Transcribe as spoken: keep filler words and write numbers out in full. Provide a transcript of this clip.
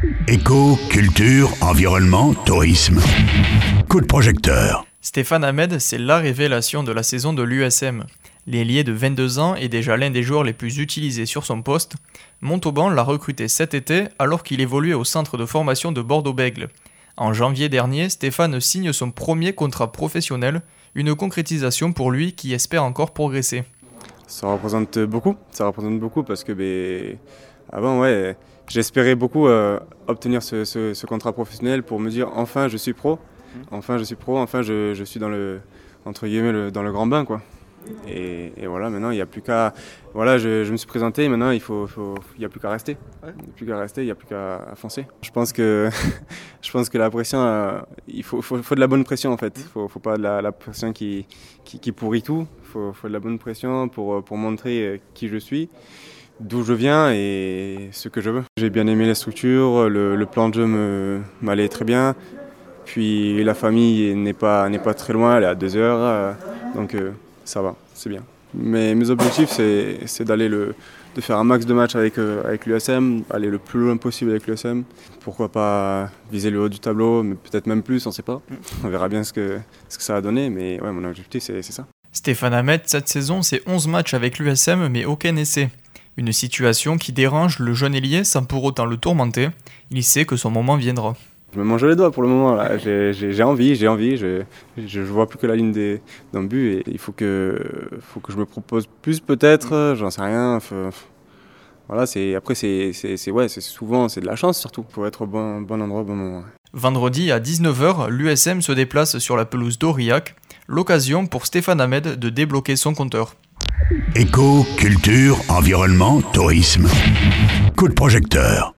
Éco, culture, environnement, tourisme. Coup de projecteur. Stéphane Hamed, c'est la révélation de la saison de l'U S M. L'ailier de vingt-deux ans est déjà l'un des joueurs les plus utilisés sur son poste. Montauban l'a recruté cet été alors qu'il évoluait au centre de formation de Bordeaux-Bègles. En janvier dernier, Stéphane signe son premier contrat professionnel, une concrétisation pour lui qui espère encore progresser. Ça représente beaucoup, ça représente beaucoup parce que ben, avant, ouais, j'espérais beaucoup euh, obtenir ce, ce, ce contrat professionnel pour me dire enfin je suis pro, enfin je suis pro, enfin je, je suis dans le, entre guillemets, le, dans le grand bain, quoi. Et, et voilà, maintenant il n'y a plus qu'à, voilà, je, je me suis présenté, maintenant il faut, faut, il n'y a plus qu'à rester, il n'y a plus qu'à rester, il n'y a plus qu'à foncer. Je pense que, je pense que la pression, euh, il faut, faut, faut de la bonne pression en fait, il faut, faut pas de la, la pression qui, qui, qui pourrit tout, il faut, faut de la bonne pression pour, pour montrer qui je suis, d'où je viens et ce que je veux. J'ai bien aimé la structure, le, le plan de jeu me, m'allait très bien, puis la famille n'est pas, n'est pas très loin, elle est à deux heures, euh, donc euh, ça va, c'est bien. Mais mes objectifs, c'est, c'est d'aller le, de faire un max de matchs avec, euh, avec l'U S M, aller le plus loin possible avec l'U S M. Pourquoi pas viser le haut du tableau, mais peut-être même plus, on ne sait pas. On verra bien ce que, ce que ça va donner, mais ouais, mon objectif, c'est, c'est ça. Stéphane Hamed, cette saison, c'est onze matchs avec l'U S M, mais aucun essai. Une situation qui dérange le jeune ailier sans pour autant le tourmenter. Il sait que son moment viendra. Je me mange les doigts pour le moment, là. J'ai, j'ai, j'ai envie, j'ai envie, je je vois plus que la ligne des, d'un but et il faut que, faut que je me propose plus peut-être, j'en sais rien. Faut, voilà, c'est, après c'est, c'est, c'est, ouais, c'est souvent c'est de la chance surtout, pour être au bon, bon endroit au bon moment. Vendredi à dix-neuf heures, l'U S M se déplace sur la pelouse d'Aurillac, l'occasion pour Stéphane Hamed de débloquer son compteur. Éco, culture, environnement, tourisme. Coup de projecteur.